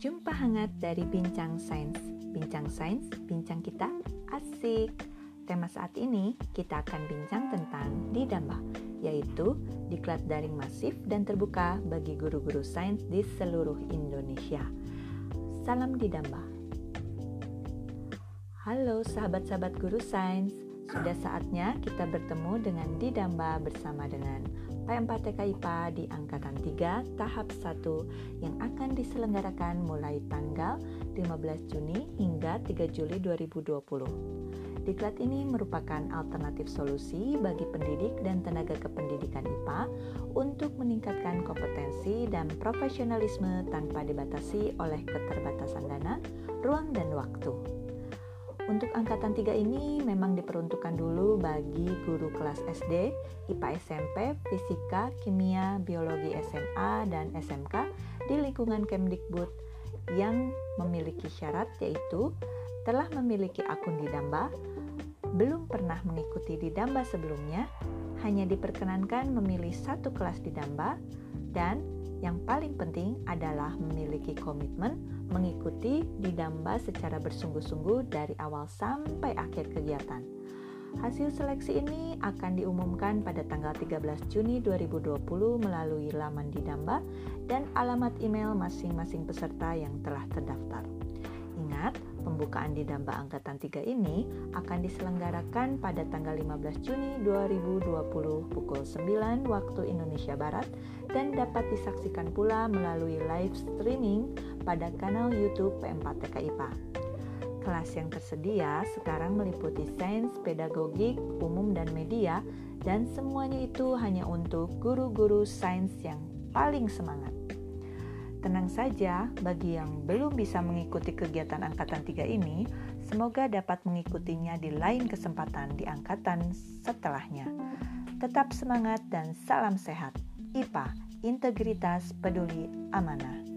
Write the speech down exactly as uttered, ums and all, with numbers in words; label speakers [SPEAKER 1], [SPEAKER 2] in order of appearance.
[SPEAKER 1] Jumpa hangat dari Bincang Sains. Bincang Sains, bincang kita asik. Tema saat ini kita akan bincang tentang Didamba, yaitu diklat daring masif dan terbuka bagi guru-guru sains di seluruh Indonesia. Salam Didamba. Halo sahabat-sahabat guru sains, sudah saatnya kita bertemu dengan Didamba bersama dengan P empat T K I P A di Angkatan tiga tahap satu yang akan diselenggarakan mulai tanggal lima belas Juni hingga tiga Juli dua ribu dua puluh. Diklat ini merupakan alternatif solusi bagi pendidik dan tenaga kependidikan I P A untuk meningkatkan kompetensi dan profesionalisme tanpa dibatasi oleh keterbatasan dana, ruang, dan waktu. Untuk angkatan tiga ini memang diperuntukkan dulu bagi guru kelas S D, I P A S M P, Fisika, Kimia, Biologi S M A, dan S M K di lingkungan Kemdikbud yang memiliki syarat yaitu telah memiliki akun Didamba, belum pernah mengikuti Didamba sebelumnya, hanya diperkenankan memilih satu kelas Didamba, dan yang paling penting adalah memiliki komitmen mengikuti Didamba secara bersungguh-sungguh dari awal sampai akhir kegiatan. Hasil seleksi ini akan diumumkan pada tanggal tiga belas Juni dua ribu dua puluh melalui laman Didamba dan alamat email masing-masing peserta yang telah terdaftar. Ingat, pembukaan Didamba Angkatan tiga ini akan diselenggarakan pada tanggal lima belas Juni dua ribu dua puluh pukul sembilan waktu Indonesia Barat dan dapat disaksikan pula melalui live streaming pada kanal YouTube P empat T K I P A. Kelas yang tersedia sekarang meliputi sains, pedagogik, umum, dan media, dan semuanya itu hanya untuk guru-guru sains yang paling semangat. Tenang saja, bagi yang belum bisa mengikuti kegiatan Angkatan tiga ini, semoga dapat mengikutinya di lain kesempatan di angkatan setelahnya. Tetap semangat dan salam sehat. I P A, Integritas Peduli Amanah.